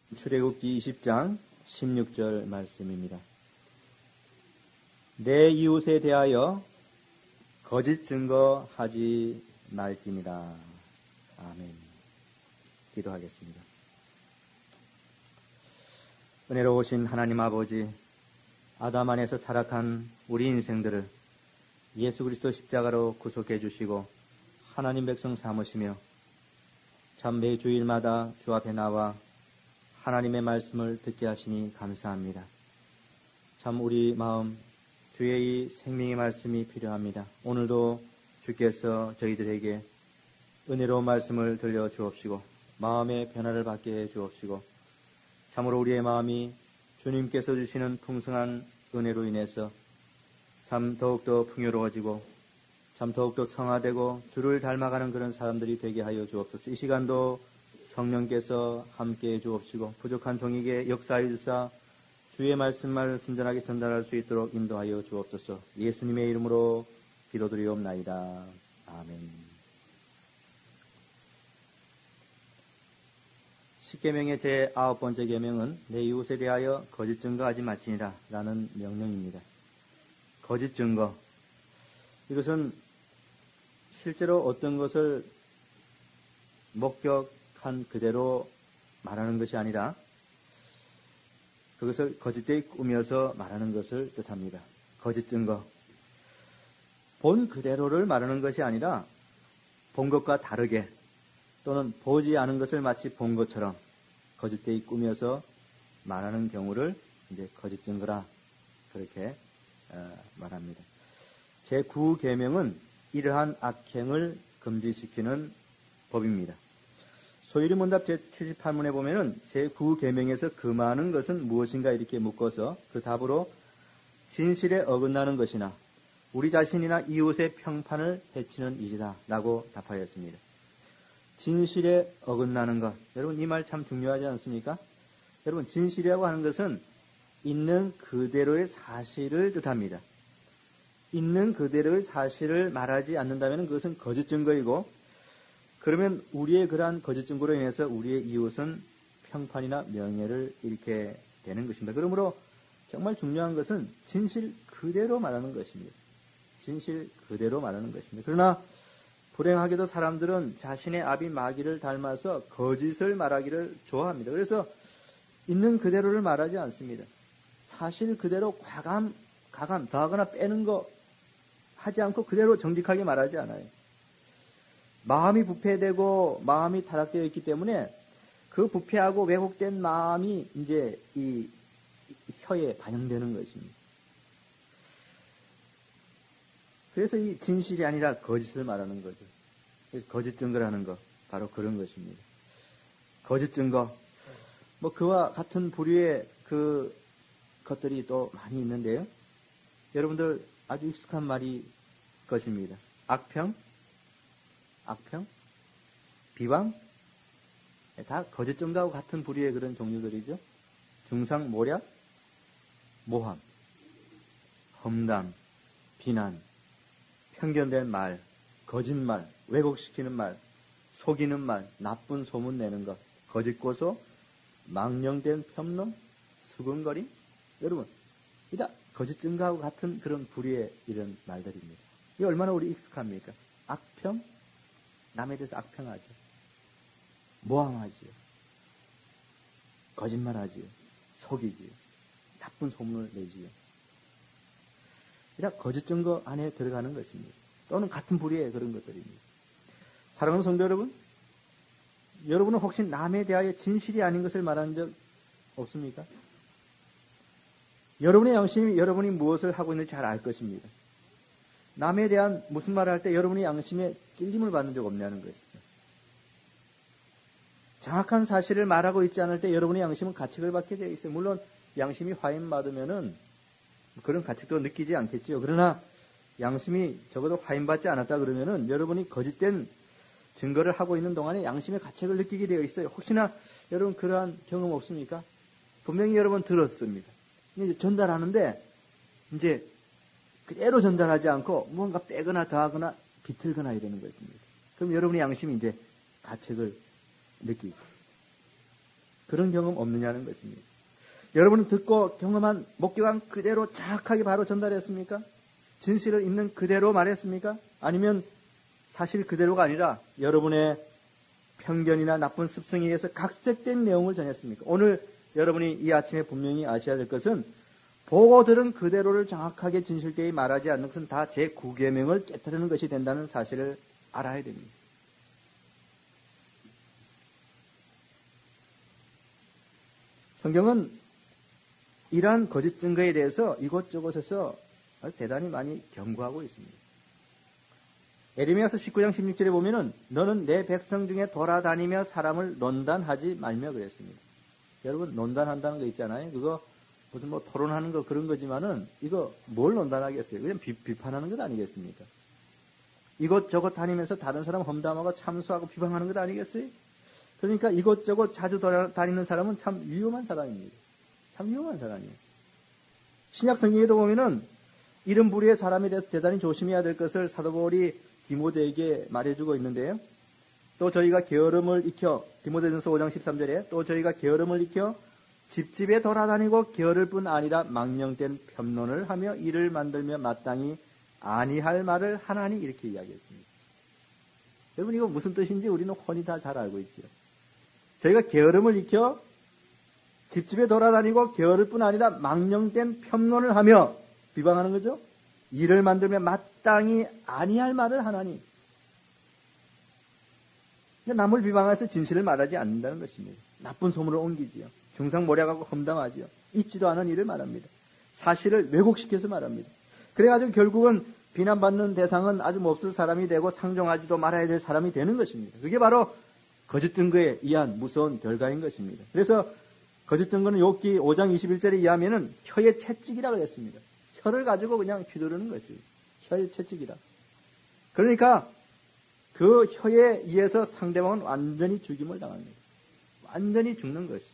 출애굽기 20장 16절 말씀입니다. 내 이웃에 대하여 거짓 증거하지 말지니라. 아멘. 기도하겠습니다. 은혜로우신 하나님 아버지, 아담 안에서 타락한 우리 인생들을 예수 그리스도 십자가로 구속해 주시고 하나님 백성 삼으시며 참 매 주일마다 주 앞에 나와 하나님의 말씀을 듣게 하시니 감사합니다. 참 우리 마음 주의 이 생명의 말씀이 필요합니다. 오늘도 주께서 저희들에게 은혜로운 말씀을 들려 주옵시고 마음의 변화를 받게 해 주옵시고 참으로 우리의 마음이 주님께서 주시는 풍성한 은혜로 인해서 참 더욱더 풍요로워지고 참 더욱더 성화되고 주를 닮아가는 그런 사람들이 되게 하여 주옵소서. 이 시간도 성령께서 함께해 주옵시고 부족한 종에게 역사하여 주사 주의 말씀을 순전하게 전달할 수 있도록 인도하여 주옵소서. 예수님의 이름으로 기도드리옵나이다. 아멘. 십계명의 제 9번째 계명은 내 이웃에 대하여 거짓 증거하지 말지니라 라는 명령입니다. 거짓 증거. 이것은 실제로 어떤 것을 목격한 그대로 말하는 것이 아니라 그것을 거짓되이 꾸며서 말하는 것을 뜻합니다. 거짓 증거. 본 그대로를 말하는 것이 아니라 본 것과 다르게 또는 보지 않은 것을 마치 본 것처럼 거짓되이 꾸며서 말하는 경우를 이제 거짓 증거라 그렇게 말합니다. 제9계명은 이러한 악행을 금지시키는 법입니다. 소위문답 제78문에 보면은 제9계명에서 금하는 것은 무엇인가 이렇게 묶어서 그 답으로 진실에 어긋나는 것이나 우리 자신이나 이웃의 평판을 해치는 일이다 라고 답하였습니다. 진실에 어긋나는 것. 여러분 이 말 참 중요하지 않습니까? 여러분 진실이라고 하는 것은 있는 그대로의 사실을 뜻합니다. 있는 그대로의 사실을 말하지 않는다면 그것은 거짓 증거이고 그러면 우리의 그러한 거짓 증거로 인해서 우리의 이웃은 평판이나 명예를 잃게 되는 것입니다. 그러므로 정말 중요한 것은 진실 그대로 말하는 것입니다. 진실 그대로 말하는 것입니다. 그러나 불행하게도 사람들은 자신의 아비 마귀를 닮아서 거짓을 말하기를 좋아합니다. 그래서 있는 그대로를 말하지 않습니다. 사실 그대로 가감, 더하거나 빼는 거 하지 않고 그대로 정직하게 말하지 않아요. 마음이 부패되고 마음이 타락되어 있기 때문에 그 부패하고 왜곡된 마음이 이제 이 혀에 반영되는 것입니다. 그래서 이 진실이 아니라 거짓을 말하는 거죠. 거짓 증거라는 거 바로 그런 것입니다. 거짓 증거 뭐 그와 같은 부류의 그 것들이 또 많이 있는데요. 여러분들 아주 익숙한 말이 것입니다. 악평, 비방, 다 거짓 증거하고 같은 부류의 그런 종류들이죠. 중상, 모략, 모함, 험담, 비난, 편견된 말, 거짓말, 왜곡시키는 말, 속이는 말, 나쁜 소문 내는 것, 거짓 고소, 망령된 편놈, 수근거림. 여러분, 이다 거짓 증거하고 같은 그런 부류의 이런 말들입니다. 이게 얼마나 우리 익숙합니까? 악평, 남에 대해서 악평하죠. 모함하지요. 거짓말하지요. 속이지요. 나쁜 소문을 내지요. 이다 거짓 증거 안에 들어가는 것입니다. 또는 같은 부류의 그런 것들입니다. 사랑하는 성도 여러분, 여러분은 혹시 남에 대하여 진실이 아닌 것을 말한 적 없습니까? 여러분의 양심이 여러분이 무엇을 하고 있는지 잘 알 것입니다. 남에 대한 무슨 말을 할 때 여러분의 양심에 찔림을 받는 적 없냐는 것이죠. 정확한 사실을 말하고 있지 않을 때 여러분의 양심은 가책을 받게 되어 있어요. 물론 양심이 화인받으면은 그런 가책도 느끼지 않겠지요. 그러나 양심이 적어도 화인받지 않았다 그러면은 여러분이 거짓된 증거를 하고 있는 동안에 양심의 가책을 느끼게 되어 있어요. 혹시나 여러분 그러한 경험 없습니까? 분명히 여러분 들었습니다. 이제 전달하는데 이제 그대로 전달하지 않고 무언가 빼거나 더하거나 비틀거나 이러는 것입니다. 그럼 여러분의 양심이 이제 가책을 느끼죠. 그런 경험 없느냐는 것입니다. 여러분은 듣고 경험한 목격한 그대로 정확하게 바로 전달했습니까? 진실을 있는 그대로 말했습니까? 아니면 사실 그대로가 아니라 여러분의 편견이나 나쁜 습성에 의해서 각색된 내용을 전했습니까? 오늘 여러분이 이 아침에 분명히 아셔야 될 것은 보고 들은 그대로를 정확하게 진실되이 말하지 않는 것은 다 제 9계명을 깨뜨리는 것이 된다는 사실을 알아야 됩니다. 성경은 이러한 거짓 증거에 대해서 이곳저곳에서 대단히 많이 경고하고 있습니다. 에레미야서 19장 16절에 보면은 너는 내 백성 중에 돌아다니며 사람을 논단하지 말며 그랬습니다. 여러분 논단한다는 거 있잖아요. 그거 무슨 뭐 토론하는 거 그런 거지만은 이거 뭘 논단하겠어요? 그냥 비판하는 것 아니겠습니까? 이것저것 다니면서 다른 사람 험담하고 참수하고 비방하는 것 아니겠어요? 그러니까 이것저것 자주 다니는 사람은 참 위험한 사람입니다. 참 위험한 사람이에요. 신약 성경에도 보면은 이런 부류의 사람에 대해서 대단히 조심해야 될 것을 사도 바울이 디모데에게 말해주고 있는데요. 또 저희가 게으름을 익혀 디모데전서 5장 13절에 또 저희가 게으름을 익혀 집집에 돌아다니고 게으를 뿐 아니라 망령된 편론을 하며 일을 만들며 마땅히 아니할 말을 하나니 이렇게 이야기했습니다. 여러분 이거 무슨 뜻인지 우리는 훤히 다 잘 알고 있죠. 저희가 게으름을 익혀 집집에 돌아다니고 게으를 뿐 아니라 망령된 편론을 하며 비방하는 거죠. 일을 만들며 마땅히 아니할 말을 하나니. 남을 비방해서 진실을 말하지 않는다는 것입니다. 나쁜 소문을 옮기지요. 중상모략하고 험담하지요. 있지도 않은 일을 말합니다. 사실을 왜곡시켜서 말합니다. 그래가지고 결국은 비난받는 대상은 아주 몹쓸 사람이 되고 상종하지도 말아야 될 사람이 되는 것입니다. 그게 바로 거짓 증거에 의한 무서운 결과인 것입니다. 그래서 거짓 증거는 욥기 5장 21절에 의하면은 혀의 채찍이라 그랬습니다. 혀를 가지고 그냥 휘두르는 거죠. 혀의 채찍이라. 그러니까 그 혀에 의해서 상대방은 완전히 죽임을 당합니다. 완전히 죽는 것이죠.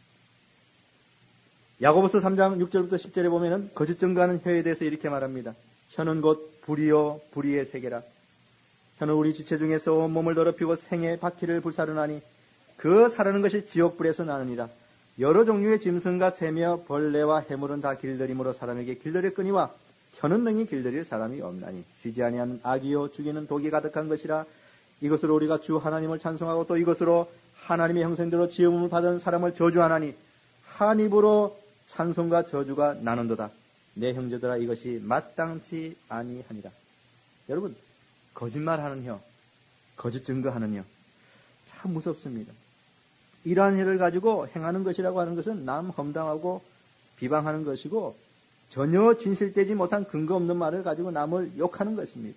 야고보서 3장 6절부터 10절에 보면은 거짓 증거하는 혀에 대해서 이렇게 말합니다. 혀는 곧 불이요 불의의 세계라. 혀는 우리 지체 중에서 온 몸을 더럽히고 생의 바퀴를 불사르나니 그 사르는 것이 지옥불에서 나느니라. 여러 종류의 짐승과 새며 벌레와 해물은 다 길들임으로 사람에게 길들였거니와 혀는 능히 길들일 사람이 없나니 쉬지 아니하는 악이요 죽이는 독이 가득한 것이라. 이것으로 우리가 주 하나님을 찬송하고 또 이것으로 하나님의 형상대로 지음을 받은 사람을 저주하나니 한 입으로 찬송과 저주가 나는도다. 내 형제들아 이것이 마땅치 아니하니라. 여러분 거짓말하는 혀, 거짓 증거하는 혀 참 무섭습니다. 이러한 혀를 가지고 행하는 것이라고 하는 것은 남 험담하고 비방하는 것이고 전혀 진실되지 못한 근거 없는 말을 가지고 남을 욕하는 것입니다.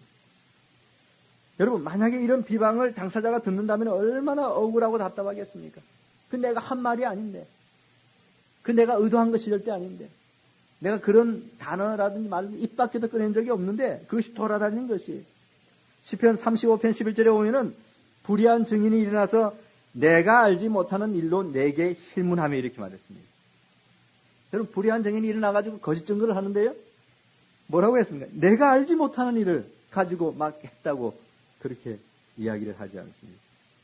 여러분 만약에 이런 비방을 당사자가 듣는다면 얼마나 억울하고 답답하겠습니까? 그 내가 한 말이 아닌데, 그 내가 의도한 것이 절대 아닌데, 내가 그런 단어라든지 말을 입 밖에도 꺼낸 적이 없는데 그것이 돌아다니는 것이. 시편 35편 11절에 보면은 불의한 증인이 일어나서 내가 알지 못하는 일로 내게 힐문하며 이렇게 말했습니다. 여러분 불의한 증인이 일어나가지고 거짓 증거를 하는데요. 뭐라고 했습니까? 내가 알지 못하는 일을 가지고 막 했다고 그렇게 이야기를 하지 않습니다.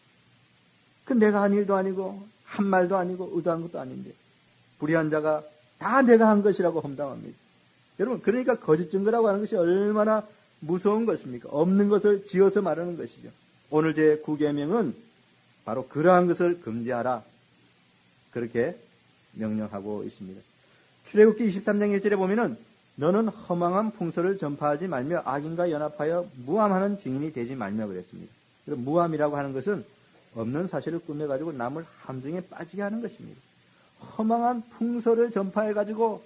그 내가 한 일도 아니고 한 말도 아니고 의도한 것도 아닌데 불의한 자가 다 내가 한 것이라고 험담합니다. 여러분 그러니까 거짓 증거라고 하는 것이 얼마나 무서운 것입니까? 없는 것을 지어서 말하는 것이죠. 오늘 제 9계명은 바로 그러한 것을 금지하라 그렇게 명령하고 있습니다. 출애굽기 23장 1절에 보면은 너는 허망한 풍설을 전파하지 말며 악인과 연합하여 무함하는 증인이 되지 말며 그랬습니다. 무함이라고 하는 것은 없는 사실을 꾸며가지고 남을 함정에 빠지게 하는 것입니다. 허망한 풍설을 전파해가지고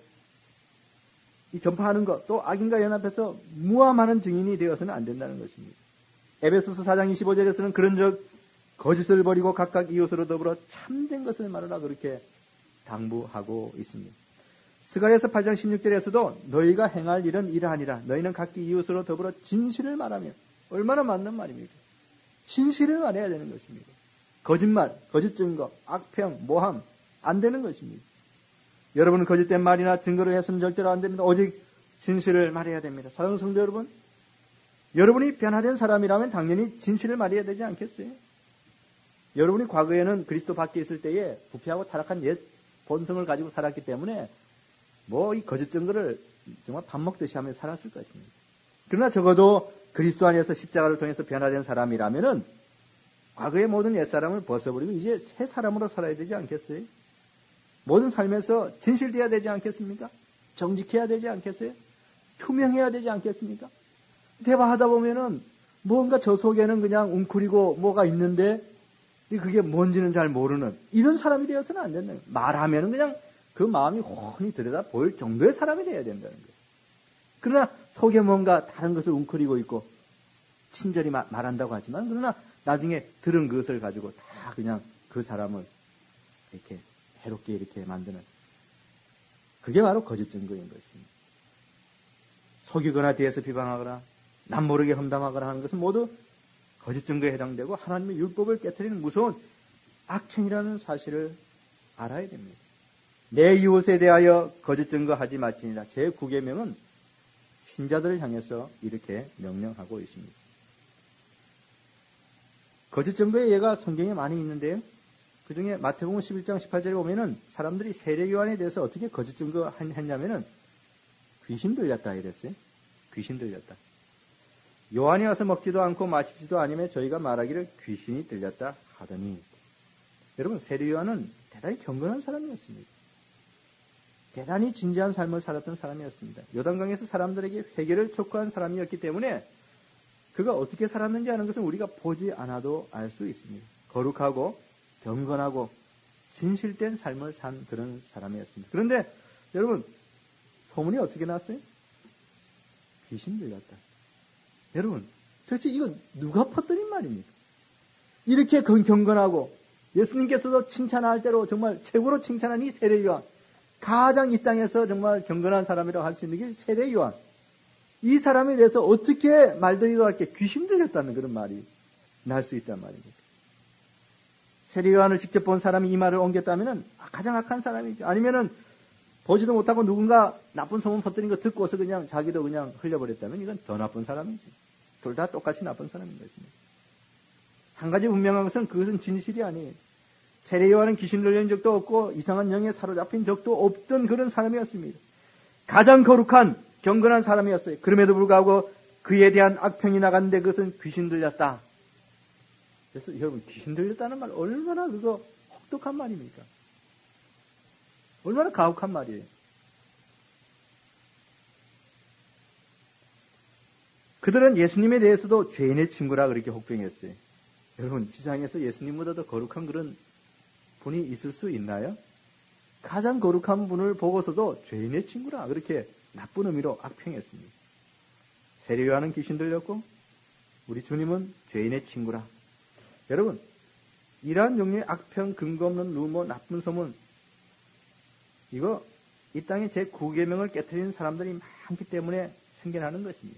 이 전파하는 것, 또 악인과 연합해서 무함하는 증인이 되어서는 안 된다는 것입니다. 에베소서 4장 25절에서는 그런즉 거짓을 버리고 각각 이웃으로 더불어 참된 것을 말하라 그렇게 당부하고 있습니다. 스가랴서 8장 16절에서도 너희가 행할 일은 이러하니라. 너희는 각기 이웃으로 더불어 진실을 말하며. 얼마나 맞는 말입니까? 진실을 말해야 되는 것입니다. 거짓말, 거짓 증거, 악평, 모함 안 되는 것입니다. 여러분은 거짓된 말이나 증거를 했으면 절대로 안 됩니다. 오직 진실을 말해야 됩니다. 사랑하는 성도 여러분, 여러분이 변화된 사람이라면 당연히 진실을 말해야 되지 않겠어요? 여러분이 과거에는 그리스도 밖에 있을 때에 부패하고 타락한 옛 본성을 가지고 살았기 때문에 뭐 이 거짓 증거를 정말 밥 먹듯이 하며 살았을 것입니다. 그러나 적어도 그리스도 안에서 십자가를 통해서 변화된 사람이라면은 과거의 모든 옛사람을 벗어버리고 이제 새 사람으로 살아야 되지 않겠어요? 모든 삶에서 진실되어야 되지 않겠습니까? 정직해야 되지 않겠어요? 투명해야 되지 않겠습니까? 대화하다 보면은 뭔가 저 속에는 그냥 웅크리고 뭐가 있는데 그게 뭔지는 잘 모르는 이런 사람이 되어서는 안 된다는 거예요. 말하면은 그냥 그 마음이 훤히 들여다 보일 정도의 사람이 되어야 된다는 거예요. 그러나 속에 뭔가 다른 것을 웅크리고 있고 친절히 말한다고 하지만 그러나 나중에 들은 그것을 가지고 다 그냥 그 사람을 이렇게 해롭게 이렇게 만드는 그게 바로 거짓 증거인 것입니다. 속이거나 뒤에서 비방하거나 남 모르게 험담하거나 하는 것은 모두 거짓 증거에 해당되고 하나님의 율법을 깨트리는 무서운 악행이라는 사실을 알아야 됩니다. 내 이웃에 대하여 거짓 증거하지 말지니라. 제9계명은 신자들을 향해서 이렇게 명령하고 있습니다. 거짓 증거의 예가 성경에 많이 있는데요. 그 중에 마태복음 11장 18절에 보면은 사람들이 세례 요한에 대해서 어떻게 거짓 증거했냐면은 귀신 들렸다 이랬어요. 귀신 들렸다. 요한이 와서 먹지도 않고 마시지도 않으며 저희가 말하기를 귀신이 들렸다 하더니 여러분 세례 요한은 대단히 경건한 사람이었습니다. 대단히 진지한 삶을 살았던 사람이었습니다. 요단강에서 사람들에게 회개를 촉구한 사람이었기 때문에 그가 어떻게 살았는지 하는 것은 우리가 보지 않아도 알 수 있습니다. 거룩하고 경건하고 진실된 삶을 산 그런 사람이었습니다. 그런데 여러분 소문이 어떻게 났어요? 귀신 들렸다. 여러분 도대체 이건 누가 퍼뜨린 말입니까? 이렇게 경건하고 예수님께서도 칭찬할 대로 정말 최고로 칭찬한 이 세례 요한 가장 이 땅에서 정말 경건한 사람이라고 할 수 있는 게 세례 요한. 이 사람에 대해서 어떻게 말들이도 할게 귀신 들렸다는 그런 말이 날 수 있단 말입니다. 세례 요한을 직접 본 사람이 이 말을 옮겼다면은 가장 악한 사람이죠. 아니면은 보지도 못하고 누군가 나쁜 소문 퍼뜨린 거 듣고서 그냥 자기도 그냥 흘려버렸다면 이건 더 나쁜 사람이지. 둘 다 똑같이 나쁜 사람인 것입니다. 한 가지 분명한 것은 그것은 진실이 아니에요. 세례 요한은 귀신 들린 적도 없고 이상한 영에 사로잡힌 적도 없던 그런 사람이었습니다. 가장 거룩한 경건한 사람이었어요. 그럼에도 불구하고 그에 대한 악평이 나갔는데 그것은 귀신 들렸다. 그래서 여러분 귀신 들렸다는 말 얼마나 그거 혹독한 말입니까? 얼마나 가혹한 말이에요. 그들은 예수님에 대해서도 죄인의 친구라 그렇게 혹평했어요. 여러분 지상에서 예수님보다 더 거룩한 그런 분이 있을 수 있나요? 가장 거룩한 분을 보고서도 죄인의 친구라 그렇게 나쁜 의미로 악평했습니다. 세례 요한은 귀신 들렸고 우리 주님은 죄인의 친구라. 여러분 이러한 종류의 악평, 근거 없는 루머, 나쁜 소문 이거 이 땅에 제9계명을 깨트리는 사람들이 많기 때문에 생겨나는 것입니다.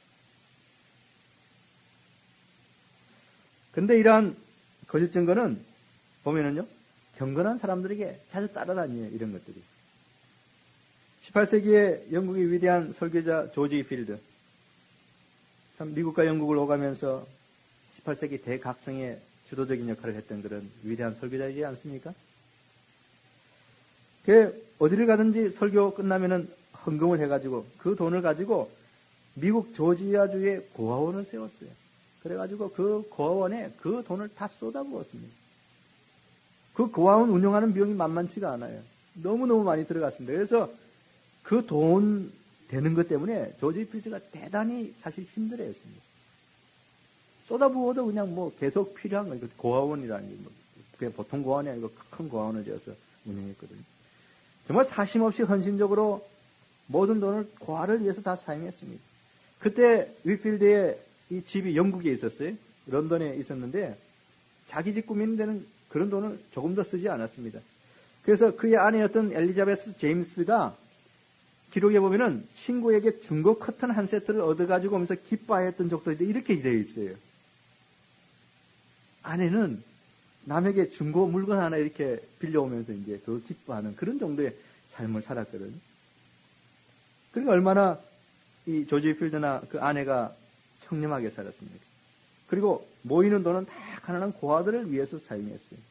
그런데 이러한 거짓 증거는 보면은요 경건한 사람들에게 자주 따라다녀요. 이런 것들이. 18세기에 영국의 위대한 설교자 조지 필드. 참 미국과 영국을 오가면서 18세기 대각성의 주도적인 역할을 했던 그런 위대한 설교자이지 않습니까? 그 어디를 가든지 설교 끝나면은 헌금을 해가지고 그 돈을 가지고 미국 조지아주의 고아원을 세웠어요. 그래가지고 그 고아원에 그 돈을 다 쏟아부었습니다. 그 고아원 운영하는 비용이 만만치가 않아요. 너무너무 많이 들어갔습니다. 그래서 그 돈 되는 것 때문에 조지 필드가 대단히 사실 힘들어했습니다. 쏟아부어도 그냥 뭐 계속 필요한 거예요. 고아원이라는 게 뭐 그냥 보통 고아원이 아니고 큰 고아원을 지어서 운영했거든요. 정말 사심없이 헌신적으로 모든 돈을 고아를 위해서 다 사용했습니다. 그때 위필드의 이 집이 영국에 있었어요. 런던에 있었는데 자기 집 꾸미는 데는 그런 돈을 조금 더 쓰지 않았습니다. 그래서 그의 아내였던 엘리자베스 제임스가 기록에 보면은 친구에게 중고 커튼 한 세트를 얻어가지고 오면서 기뻐했던 적도 이렇게 되어 있어요. 아내는 남에게 중고 물건 하나 이렇게 빌려오면서 이제 그 기뻐하는 그런 정도의 삶을 살았거든요. 그러니까 얼마나 이 조지 필드나 그 아내가 청렴하게 살았습니까? 그리고 모이는 돈은 다 가난한 고아들을 위해서 사용했어요.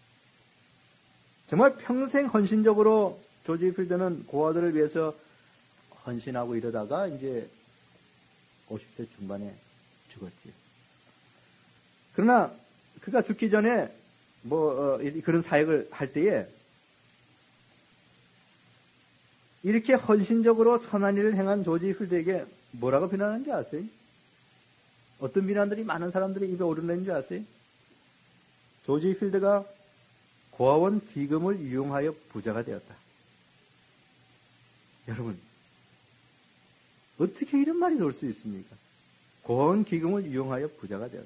정말 평생 헌신적으로 조지 필드는 고아들을 위해서 헌신하고 이러다가 이제 50세 중반에 죽었지. 그러나 그가 죽기 전에 그런 사역을 할 때에 이렇게 헌신적으로 선한 일을 행한 조지 필드에게 뭐라고 비난하는지 아세요? 어떤 비난들이 많은 사람들이 입에 오르는 줄 아세요? 조지 필드가 고아원 기금을 이용하여 부자가 되었다. 여러분, 어떻게 이런 말이 나올 수 있습니까? 고아원 기금을 이용하여 부자가 되었다.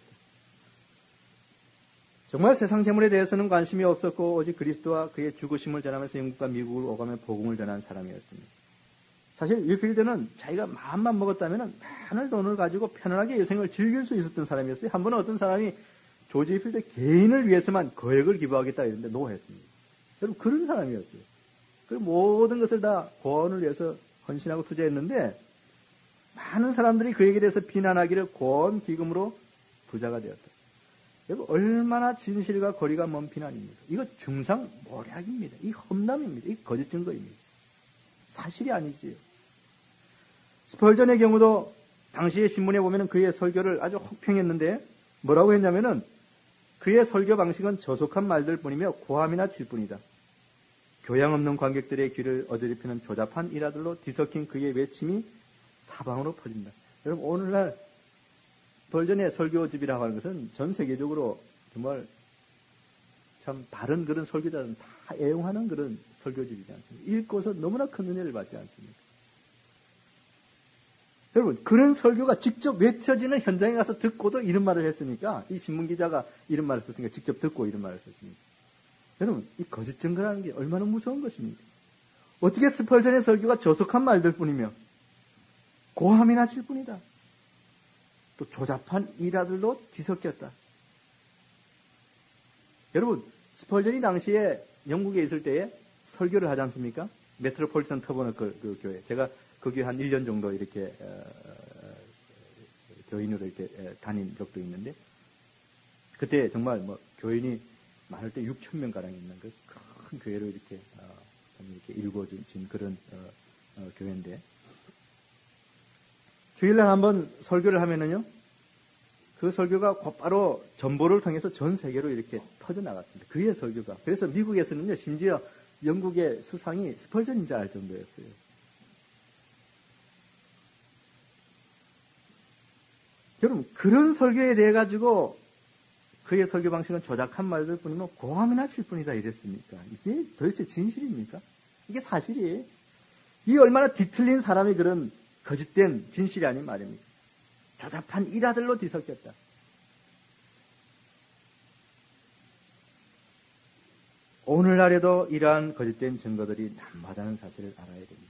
정말 세상 재물에 대해서는 관심이 없었고 오직 그리스도와 그의 죽으심을 전하면서 영국과 미국을 오가며 복음을 전한 사람이었습니다. 사실 위필드는 자기가 마음만 먹었다면 많은 돈을 가지고 편안하게 여생을 즐길 수 있었던 사람이었어요. 한 번은 어떤 사람이 조지 위필드 개인을 위해서만 거액을 기부하겠다 이랬는데 노했습니다. 여러분 그런 사람이었어요. 그 모든 것을 다 고아원을 위해서 헌신하고 투자했는데 많은 사람들이 그에게 대해서 비난하기를 고아원 기금으로 부자가 되었다. 여러분 얼마나 진실과 거리가 먼 비난입니다. 이거 중상모략입니다. 이 험담입니다. 이 거짓 증거입니다. 사실이 아니지요. 스펄전의 경우도 당시의 신문에 보면 그의 설교를 아주 혹평했는데 뭐라고 했냐면은 그의 설교 방식은 저속한 말들 뿐이며 고함이나 칠 뿐이다. 교양 없는 관객들의 귀를 어지럽히는 조잡한 일화들로 뒤섞인 그의 외침이 사방으로 퍼진다. 여러분 오늘날 스펄전의 설교집이라고 하는 것은 전 세계적으로 정말 참 다른 그런 설교자들은 다 애용하는 그런 설교집이지 않습니까? 읽고서 너무나 큰 은혜를 받지 않습니까? 여러분 그런 설교가 직접 외쳐지는 현장에 가서 듣고도 이런 말을 했으니까 이 신문기자가 이런 말을 썼으니까 직접 듣고 이런 말을 썼습니다. 여러분 이 거짓 증거라는 게 얼마나 무서운 것입니까? 어떻게 스펄전의 설교가 저속한 말들 뿐이며 고함이나 칠 뿐이다. 또 조잡한 일화들로 뒤섞였다. 여러분 스펄전이 당시에 영국에 있을 때에 설교를 하지 않습니까? 메트로폴리탄 터버너클 그 교회. 제가 그 교회 한 1년 정도 이렇게 교인으로 이렇게 다닌 적도 있는데 그때 정말 뭐 교인이 많을 때 6,000명 가량 있는 그 큰 교회로 이렇게 일궈진 그런 교회인데 주일날 한번 설교를 하면은요 그 설교가 곧바로 전보를 통해서 전 세계로 이렇게 퍼져나갔습니다. 그의 설교가. 그래서 미국에서는요 심지어 영국의 수상이 스펄전인 줄 알 정도였어요. 여러분 그런 설교에 대해 가지고 그의 설교 방식은 조작한 말들 뿐이면 고함이나 칠 뿐이다 이랬습니까? 이게 도대체 진실입니까? 이게 사실이에요. 이 얼마나 뒤틀린 사람이 그런 거짓된 진실이 아닌 말입니까? 조잡한 일화들로 뒤섞였다. 오늘날에도 이러한 거짓된 증거들이 난무하다는 사실을 알아야 됩니다.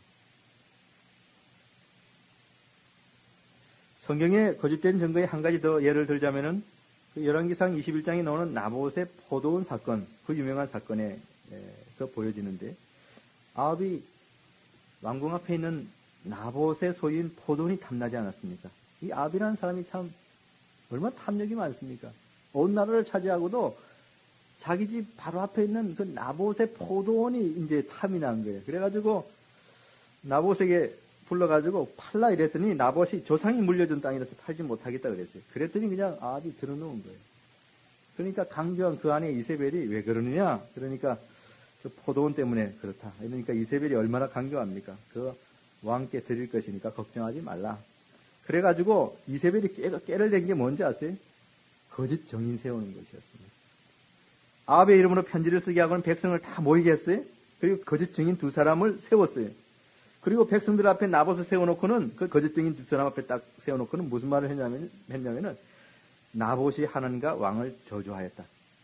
성경의 거짓된 증거의 한 가지 더 예를 들자면은 그 열왕기상 21장에 나오는 나봇의 포도원 사건, 그 유명한 사건에서 보여지는데 아합이 왕궁 앞에 있는 나봇의 소유인 포도원이 탐나지 않았습니까? 이 아합이라는 사람이 참 얼마나 탐욕이 많습니까? 온 나라를 차지하고도 자기 집 바로 앞에 있는 그 나봇의 포도원이 이제 탐이 난 거예요. 그래가지고 나봇에게 불러가지고 팔라 이랬더니 나봇이 조상이 물려준 땅이라서 팔지 못하겠다 그랬어요. 그랬더니 그냥 아합이 들어놓은 거예요. 그러니까 강조한 그 안에 이세벨이 왜 그러느냐? 그러니까 저 포도원 때문에 그렇다. 그러니까 이세벨이 얼마나 강조합니까? 그 왕께 드릴 것이니까 걱정하지 말라. 그래가지고 이세벨이 깨를 댄 게 뭔지 아세요? 거짓 정인 세우는 것이었습니다. 아합의 이름으로 편지를 쓰게 하고는 백성을 다 모이게 했어요. 그리고 거짓 증인 두 사람을 세웠어요. 그리고 백성들 앞에 나봇을 세워놓고는 그 거짓 증인 두 사람 앞에 딱 세워놓고는 무슨 말을 했냐면은 나봇이 하나님과 왕을 저주하였다.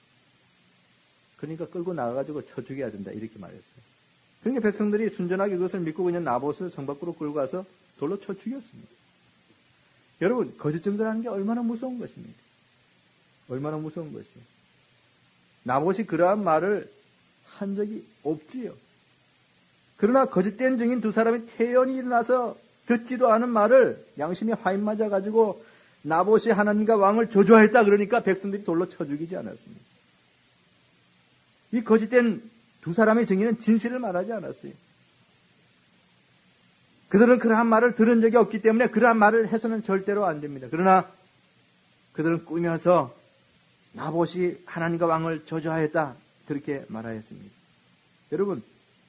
그러니까 끌고 나가가지고 쳐 죽여야 된다 이렇게 말했어요. 그러니까 백성들이 순전하게 그것을 믿고 그냥 나봇을 성 밖으로 끌고 가서 돌로 쳐 죽였습니다. 여러분 거짓 증거라는 게 얼마나 무서운 것입니까? 얼마나 무서운 것이에요. 나봇이 그러한 말을 한 적이 없지요. 그러나 거짓된 증인 두 사람이 태연히 일어나서 듣지도 않은 말을 양심에 화인 맞아가지고 나봇이 하나님과 왕을 저주하였다 그러니까 백성들이 돌로 쳐 죽이지 않았습니다. 이 거짓된 두 사람의 증인은 진실을 말하지 않았어요. 그들은 그러한 말을 들은 적이 없기 때문에 그러한 말을 해서는 절대로 안 됩니다. 그러나 그들은 꾸며서 나봇이 하나님과 왕을 저주하였다 그렇게 말하였습니다. 여러분,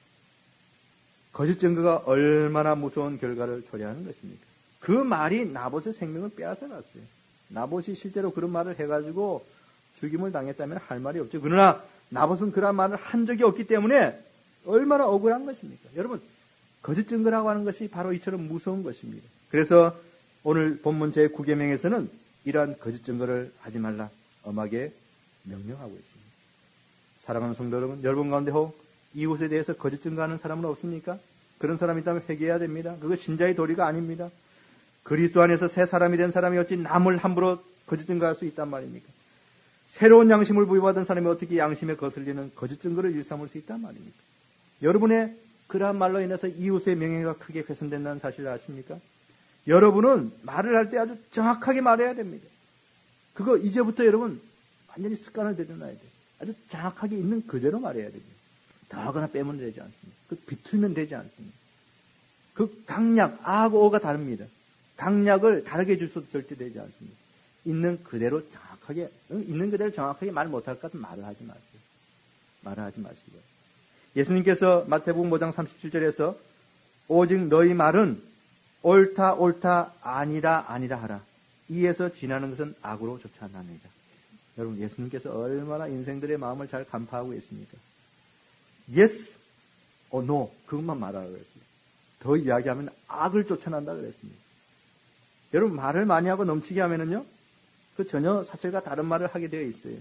거짓 증거가 얼마나 무서운 결과를 초래하는 것입니까? 그 말이 나봇의 생명을 빼앗아 갔어요. 나봇이 실제로 그런 말을 해가지고 죽임을 당했다면 할 말이 없죠. 그러나 나봇은 그런 말을 한 적이 없기 때문에 얼마나 억울한 것입니까? 여러분, 거짓 증거라고 하는 것이 바로 이처럼 무서운 것입니다. 그래서 오늘 본문 제9계명에서는 이러한 거짓 증거를 하지 말라 엄하게 명령하고 있습니다. 사랑하는 성도 여러분, 여러분 가운데 혹 이웃에 대해서 거짓 증거하는 사람은 없습니까? 그런 사람이 있다면 회개해야 됩니다. 그거 신자의 도리가 아닙니다. 그리스도 안에서 새 사람이 된 사람이 어찌 남을 함부로 거짓 증거할 수 있단 말입니까? 새로운 양심을 부여받은 사람이 어떻게 양심에 거슬리는 거짓 증거를 일삼을 수 있단 말입니까? 여러분의 그러한 말로 인해서 이웃의 명예가 크게 훼손된다는 사실을 아십니까? 여러분은 말을 할 때 아주 정확하게 말해야 됩니다. 그거 이제부터 여러분 완전히 습관을 들여놔야 돼요. 아주 정확하게 있는 그대로 말해야 됩니다. 더하거나 빼면 되지 않습니다. 그 비틀면 되지 않습니다. 그 강약, 아하고 어가 다릅니다. 강약을 다르게 줄 수도 절대 되지 않습니다. 있는 그대로 정확하게, 있는 그대로 정확하게 말 못할 것 같은 말을 하지 마세요. 말을 하지 마시고요. 예수님께서 마태복음 5장 37절에서 오직 너희 말은 옳다 옳다 아니다 아니다 하라. 이에서 지나는 것은 악으로 좋지 않나이다. 여러분, 예수님께서 얼마나 인생들의 마음을 잘 간파하고 계십니까? Yes or no 그것만 말하라고 그랬습니다. 더 이야기하면 악을 쫓아난다 그랬습니다. 여러분, 말을 많이 하고 넘치게 하면은요, 그 전혀 사실과 다른 말을 하게 되어 있어요.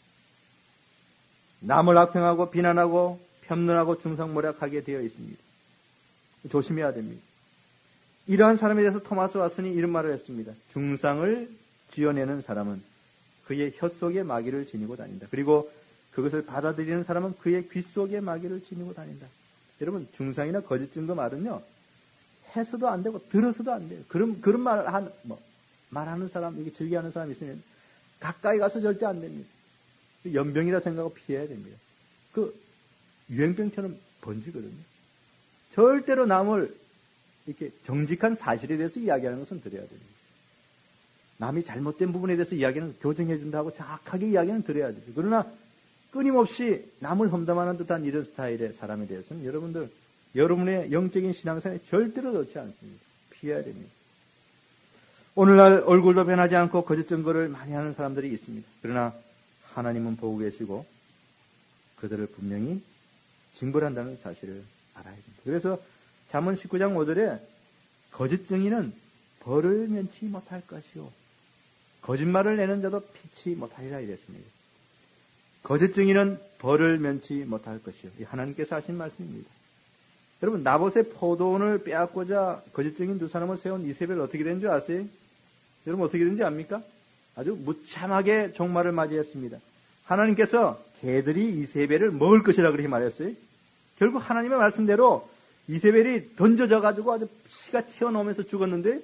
남을 악평하고 비난하고 편론하고 중상모략하게 되어 있습니다. 조심해야 됩니다. 이러한 사람에 대해서 토마스 왓슨이 이런 말을 했습니다. 중상을 지어내는 사람은 그의 혀 속에 마귀를 지니고 다닌다. 그리고 그것을 받아들이는 사람은 그의 귀 속에 마귀를 지니고 다닌다. 여러분, 중상이나 거짓 증거 말은요, 해서도 안 되고 들어서도 안 돼요. 그런 말하는 사람, 이게 즐겨하는 사람이 있으면 가까이 가서 절대 안 됩니다. 연병이라 생각하고 피해야 됩니다. 그 유행병처럼 번지거든요. 절대로 남을 이렇게 정직한 사실에 대해서 이야기하는 것은 드려야 됩니다. 남이 잘못된 부분에 대해서 이야기는 교정해 준다고 정확하게 이야기는 드려야 되죠. 그러나 끊임없이 남을 험담하는 듯한 이런 스타일의 사람에 대해서는 여러분의 영적인 신앙생활에 절대로 좋지 않습니다. 피해야 됩니다. 오늘날 얼굴도 변하지 않고 거짓 증거를 많이 하는 사람들이 있습니다. 그러나 하나님은 보고 계시고 그들을 분명히 징벌한다는 사실을 알아야 됩니다. 그래서 잠언 19장 5절에 거짓 증인은 벌을 면치 못할 것이요 거짓말을 내는 자도 피치 못하리라 이랬습니다. 거짓 증인은 벌을 면치 못할 것이요. 하나님께서 하신 말씀입니다. 여러분, 나봇의 포도원을 빼앗고자 거짓 증인 두 사람을 세운 이세벨 어떻게 된 줄 아세요? 여러분, 어떻게 된지 압니까? 아주 무참하게 종말을 맞이했습니다. 하나님께서 개들이 이세벨을 먹을 것이라 그렇게 말했어요. 결국 하나님의 말씀대로 이세벨이 던져져 가지고 아주 피가 튀어나오면서 죽었는데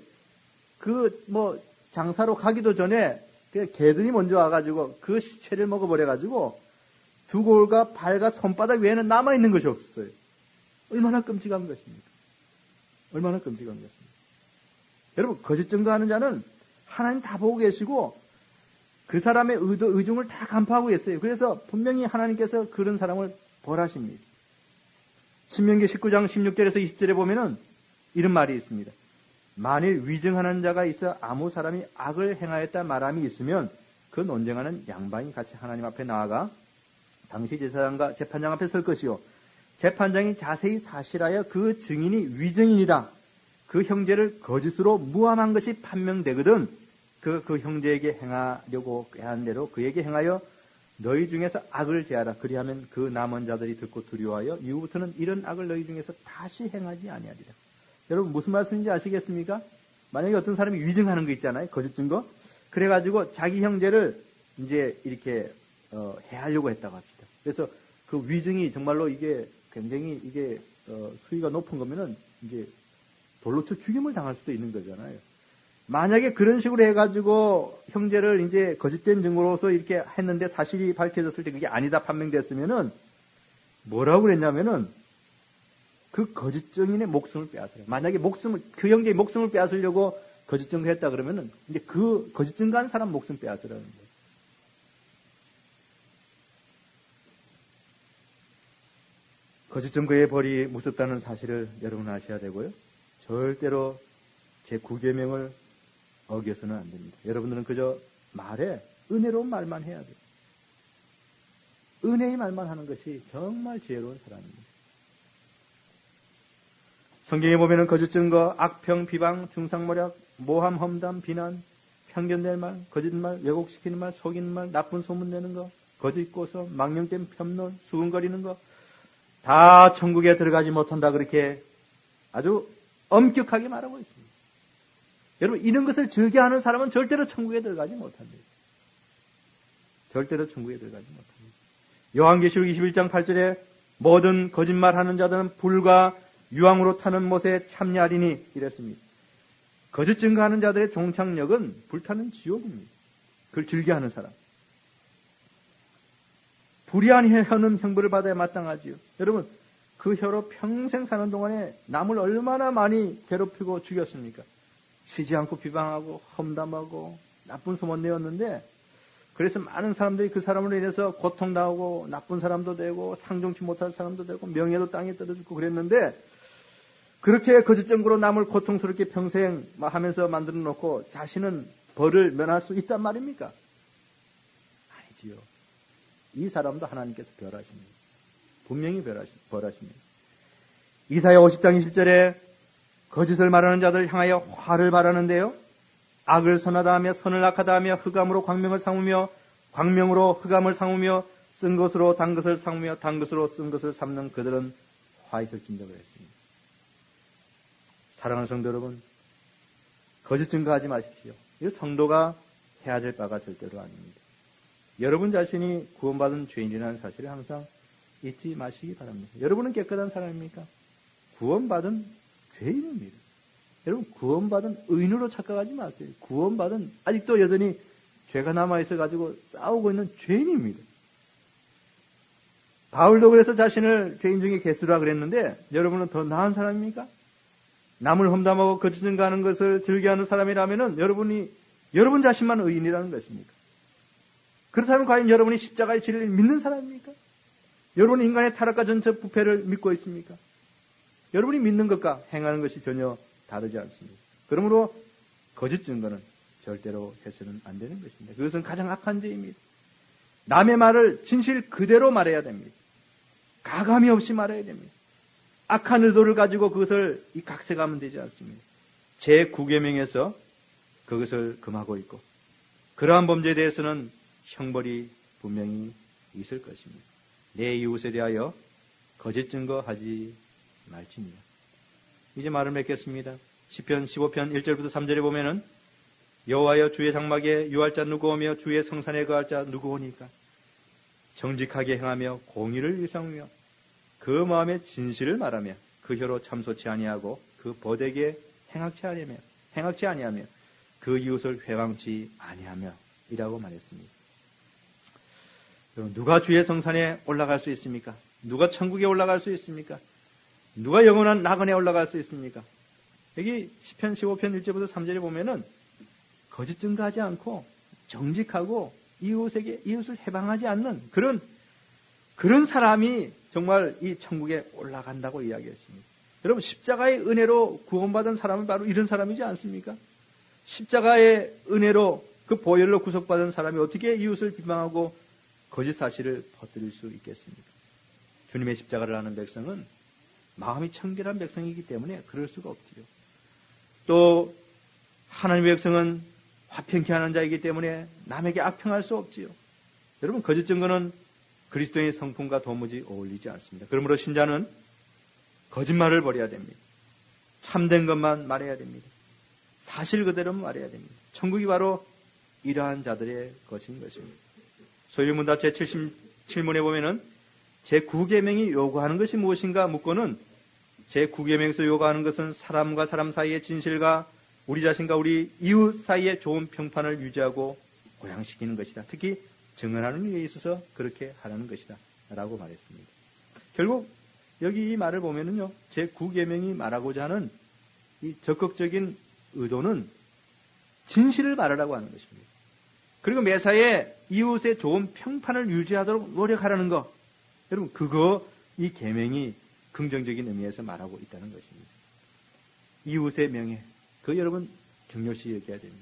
장사로 가기도 전에 개들이 먼저 와가지고 그 시체를 먹어버려가지고 두골과 발과 손바닥 외에는 남아있는 것이 없었어요. 얼마나 끔찍한 것입니까? 얼마나 끔찍한 것입니까? 여러분, 거짓 증거하는 자는 하나님 다 보고 계시고 그 사람의 의중을 다 간파하고 계세요. 그래서 분명히 하나님께서 그런 사람을 벌하십니다. 신명기 19장 16절에서 20절에 보면은 이런 말이 있습니다. 만일 위증하는 자가 있어 아무 사람이 악을 행하였다 말함이 있으면 그 논쟁하는 양반이 같이 하나님 앞에 나아가 당시 제사장과 재판장 앞에 설 것이요 재판장이 자세히 사실하여 그 증인이 위증인이다. 그 형제를 거짓으로 무함한 것이 판명되거든 그 형제에게 행하려고 꾀한 대로 그에게 행하여 너희 중에서 악을 제하라. 그리하면 그 남은 자들이 듣고 두려워하여 이후부터는 이런 악을 너희 중에서 다시 행하지 아니하리라. 여러분, 무슨 말씀인지 아시겠습니까? 만약에 어떤 사람이 위증하는 거 있잖아요. 거짓 증거. 그래가지고 자기 형제를 이제 이렇게 해하려고 했다고 합시다. 그래서 그 위증이 정말로 이게 굉장히 수위가 높은 거면은 이제 돌로 쳐 죽임을 당할 수도 있는 거잖아요. 만약에 그런 식으로 해가지고 형제를 이제 거짓된 증거로서 이렇게 했는데 사실이 밝혀졌을 때 그게 아니다 판명됐으면은 뭐라고 그랬냐면은 그 거짓 증인의 목숨을 빼앗아요. 만약에 그 형제의 목숨을 빼앗으려고 거짓 증거했다 그러면은 이제 그 거짓 증거한 사람 목숨 빼앗으라는 거예요. 거짓 증거의 벌이 무섭다는 사실을 여러분 아셔야 되고요. 절대로 제 9계명을 어겨서는 안 됩니다. 여러분들은 그저 말에 은혜로운 말만 해야 돼요. 은혜의 말만 하는 것이 정말 지혜로운 사람입니다. 성경에 보면은 거짓 증거, 악평, 비방, 중상모략, 모함, 험담, 비난, 편견될 말, 거짓말, 왜곡시키는 말, 속이는 말, 나쁜 소문 내는 거, 거짓 고소, 망령된 편론, 수근거리는 거, 다 천국에 들어가지 못한다 그렇게 아주 엄격하게 말하고 있습니다. 여러분 이런 것을 즐겨하는 사람은 절대로 천국에 들어가지 못합니다. 절대로 천국에 들어가지 못합니다. 요한계시록 21장 8절에 모든 거짓말하는 자들은 불과 유황으로 타는 못에 참여하리니 이랬습니다. 거짓 증거하는 자들의 종착역은 불타는 지옥입니다. 그걸 즐겨하는 사람. 불의한 혀는 형벌을 받아야 마땅하지요. 여러분 그 혀로 평생 사는 동안에 남을 얼마나 많이 괴롭히고 죽였습니까? 쉬지 않고 비방하고 험담하고 나쁜 소문 내었는데 그래서 많은 사람들이 그 사람으로 인해서 고통당하고 나쁜 사람도 되고 상종치 못할 사람도 되고 명예도 땅에 떨어지고 그랬는데 그렇게 거짓 증거로 남을 고통스럽게 평생 하면서 만들어 놓고 자신은 벌을 면할 수 있단 말입니까? 아니지요. 이 사람도 하나님께서 벌하십니다. 분명히 벌하십니다. 이사야 50장 20절에 거짓을 말하는 자들 향하여 화를 바라는데요. 악을 선하다 하며 선을 악하다 하며 흑암으로 광명을 삼으며 광명으로 흑암을 삼으며 쓴 것으로 단 것을 삼으며 단 것으로 쓴 것을 삼는 그들은 화 있을진다고 했습니다. 사랑하는 성도 여러분, 거짓 증거하지 마십시오. 이 성도가 해야 될 바가 절대로 아닙니다. 여러분 자신이 구원받은 죄인이라는 사실을 항상 잊지 마시기 바랍니다. 여러분은 깨끗한 사람입니까? 구원받은 죄인입니다. 여러분 구원받은 의인으로 착각하지 마세요. 구원받은 아직도 여전히 죄가 남아있어 가지고 싸우고 있는 죄인입니다. 바울도 그래서 자신을 죄인 중에 개수라 그랬는데 여러분은 더 나은 사람입니까? 남을 험담하고 거짓 증거하는 것을 즐겨하는 사람이라면은 여러분 자신만 의인이라는 것입니까? 그렇다면 과연 여러분이 십자가의 진리를 믿는 사람입니까? 여러분은 인간의 타락과 전체 부패를 믿고 있습니까? 여러분이 믿는 것과 행하는 것이 전혀 다르지 않습니다. 그러므로 거짓 증거는 절대로 해서는 안 되는 것입니다. 그것은 가장 악한 죄입니다. 남의 말을 진실 그대로 말해야 됩니다. 가감이 없이 말해야 됩니다. 악한 의도를 가지고 그것을 각색하면 되지 않습니다. 제9계명에서 그것을 금하고 있고 그러한 범죄에 대해서는 형벌이 분명히 있을 것입니다. 내 이웃에 대하여 거짓 증거하지 말지니라. 이제 말을 맺겠습니다. 시편 15편 1절부터 3절에 보면은 여호와여 주의 장막에 유할 자 누구 오며 주의 성산에 거할 자 누구 오니까 정직하게 행하며 공의를 일삼으며 그 마음에 진실을 말하며 그 혀로 참소치 아니하고 그 벗에게 행악치 아니하며 그 이웃을 회방치 아니하며 이라고 말했습니다. 누가 주의 성산에 올라갈 수 있습니까? 누가 천국에 올라갈 수 있습니까? 누가 영원한 낙원에 올라갈 수 있습니까? 여기 시편 15편 1절부터 3절에 보면은 거짓 증거하지 않고 정직하고 이웃을 해방하지 않는 그런 사람이 정말 이 천국에 올라간다고 이야기했습니다. 여러분 십자가의 은혜로 구원받은 사람은 바로 이런 사람이지 않습니까? 십자가의 은혜로 그 보혈로 구속받은 사람이 어떻게 이웃을 비방하고 거짓 사실을 퍼뜨릴 수 있겠습니까? 주님의 십자가를 아는 백성은 마음이 청결한 백성이기 때문에 그럴 수가 없지요. 또 하나님의 백성은 화평케 하는 자이기 때문에 남에게 악평할 수 없지요. 여러분 거짓 증거는 그리스도의 성품과 도무지 어울리지 않습니다. 그러므로 신자는 거짓말을 버려야 됩니다. 참된 것만 말해야 됩니다. 사실 그대로 말해야 됩니다. 천국이 바로 이러한 자들의 것인 것입니다. 소유문답 제77문에 보면은 제9계명이 요구하는 것이 무엇인가 묻고는 제9계명에서 요구하는 것은 사람과 사람 사이의 진실과 우리 자신과 우리 이웃 사이에 좋은 평판을 유지하고 고양시키는 것이다. 특히 증언하는 일에 있어서 그렇게 하라는 것이다. 라고 말했습니다. 결국 여기 이 말을 보면은요, 제9계명이 말하고자 하는 이 적극적인 의도는 진실을 말하라고 하는 것입니다. 그리고 매사에 이웃의 좋은 평판을 유지하도록 노력하라는 것. 여러분, 그거 이 계명이 긍정적인 의미에서 말하고 있다는 것입니다. 이웃의 명예, 그거 여러분 중요시 여겨야 됩니다.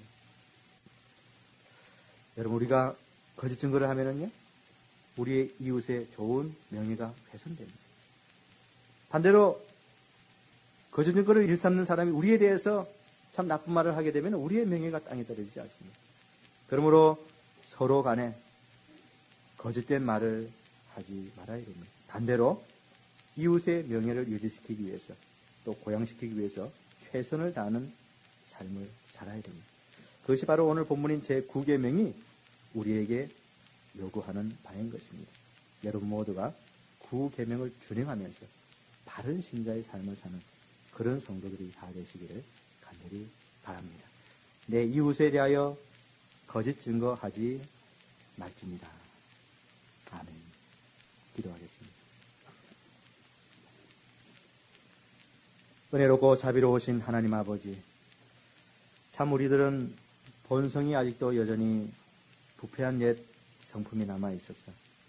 여러분, 우리가 거짓 증거를 하면은요, 우리의 이웃의 좋은 명예가 훼손됩니다. 반대로 거짓 증거를 일삼는 사람이 우리에 대해서 참 나쁜 말을 하게 되면 우리의 명예가 땅에 떨어지지 않습니다. 그러므로 서로 간에 거짓된 말을 하지 말아야 됩니다. 반대로 이웃의 명예를 유지시키기 위해서 또 고양시키기 위해서 최선을 다하는 삶을 살아야 됩니다. 그것이 바로 오늘 본문인 제9계명이 우리에게 요구하는 바인 것입니다. 여러분 모두가 9계명을 준행하면서 바른 신자의 삶을 사는 그런 성도들이 다 되시기를 간절히 바랍니다. 내 이웃에 대하여 거짓 증거하지 말지니라. 아멘. 기도하겠습니다. 은혜롭고 자비로우신 하나님 아버지, 참 우리들은 본성이 아직도 여전히 부패한 옛 성품이 남아있어서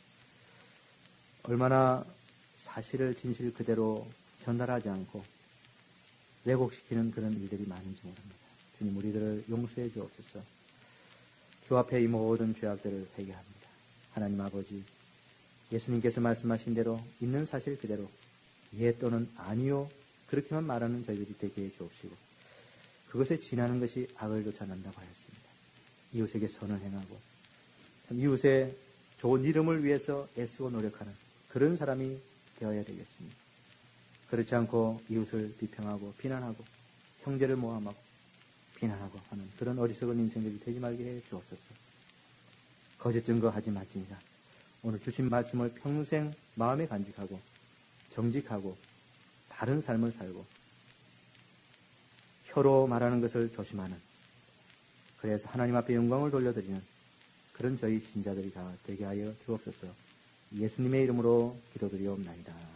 얼마나 사실을 진실 그대로 전달하지 않고 왜곡시키는 그런 일들이 많은지 모릅니다. 주님, 우리들을 용서해 주옵소서. 주 앞에 이 모든 죄악들을 회개합니다. 하나님 아버지, 예수님께서 말씀하신 대로 있는 사실 그대로 예 또는 아니요 그렇게만 말하는 저희들이 되게 해 주옵시고, 그것에 지나는 것이 악을 쫓아낸다고 하였습니다. 이웃에게 선을 행하고 이웃의 좋은 이름을 위해서 애쓰고 노력하는 그런 사람이 되어야 되겠습니다. 그렇지 않고 이웃을 비평하고 비난하고 형제를 모함하고 비난하고 하는 그런 어리석은 인생들이 되지 말게 해 주옵소서. 거짓 증거하지 말지니라. 오늘 주신 말씀을 평생 마음에 간직하고 정직하고 바른 삶을 살고 혀로 말하는 것을 조심하는, 그래서 하나님 앞에 영광을 돌려드리는 그런 저희 신자들이 다 되게 하여 주옵소서. 예수님의 이름으로 기도드리옵나이다.